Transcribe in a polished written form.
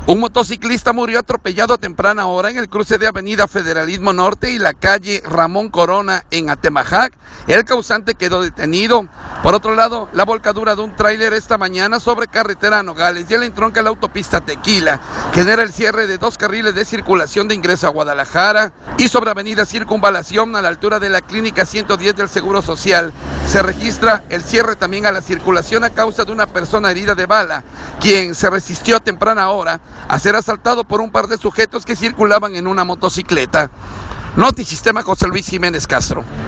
Un motociclista murió atropellado a temprana hora en el cruce de Avenida Federalismo Norte y la calle Ramón Corona en Atemajac. El causante quedó detenido. Por otro lado, la volcadura de un tráiler esta mañana sobre carretera Nogales y el entronque a la autopista Tequila genera el cierre de 2 carriles de circulación de ingreso a Guadalajara, y sobre Avenida Circunvalación a la altura de la Clínica 110 del Seguro Social se registra el cierre también a la circulación a causa de una persona herida de bala, quien se resistió a temprana hora a ser asaltado por un par de sujetos que circulaban en una motocicleta. Notisistema, José Luis Jiménez Castro.